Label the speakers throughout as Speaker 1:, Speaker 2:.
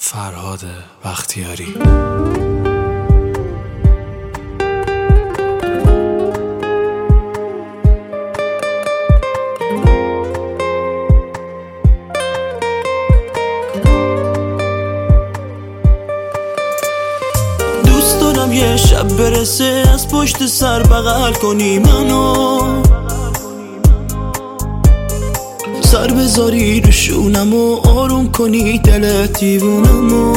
Speaker 1: فرهاد بختیاری.
Speaker 2: دوست دارم یه شب برسه از پشت سر بغل کنی منو، سر بذاری رو شونم و آروم کنی دل دیوونمو.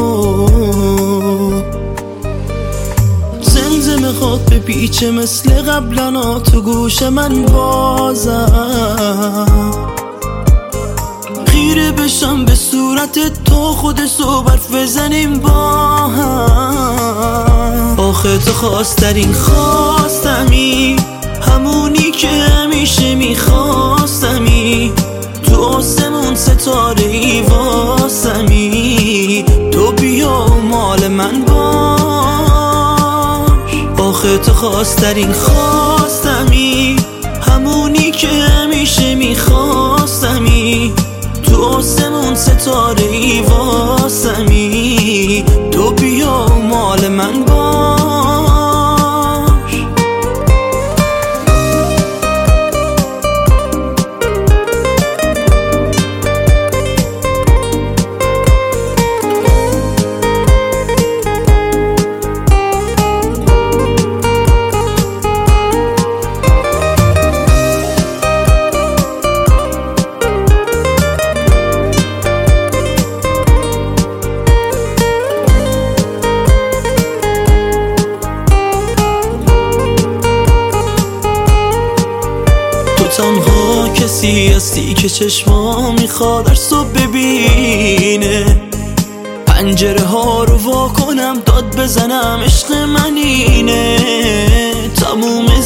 Speaker 2: زمزمه خواد به پیچه مثل قبلنا تو گوش من بازم، خیره بشم به صورت تو خود صحبت بزنیم با هم. آخه تو خواسترین خواستمی، همونی که همیشه میخواستمی، تو آسمون ستاره ای واسمی، تو بیا و مال من باش. آخه تو خواسترین خواستمی، همونی که همیشه میخواستمی، تو آسمون ستاره ای واسمی، تو بیا و مال من باش. تنها کسی هستی که چشمام میخواد در صبح ببینه، پنجره ها رو وا کنم داد بزنم عشق من اینه، تموم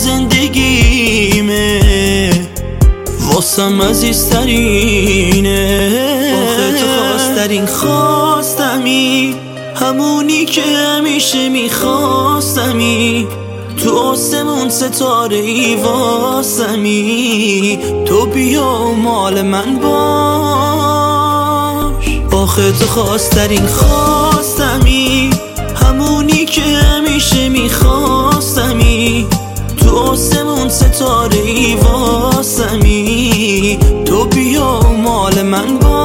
Speaker 2: زندگیمه واسم عزیزترینه. آخه تو خواسترین خواستمی، همونی که همیشه میخواستمی، تو آسمون ستاره ای واسمی، تو بیا و مال من باش. آخه تو خواسترین خواستمی، همونی که همیشه میخواستمی، تو آسمون ستاره ای واسمی، تو بیا و مال من باش.